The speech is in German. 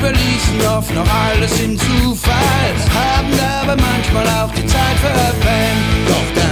überließen oft noch alles im Zufall, haben aber manchmal auch die Zeit verpennt. Doch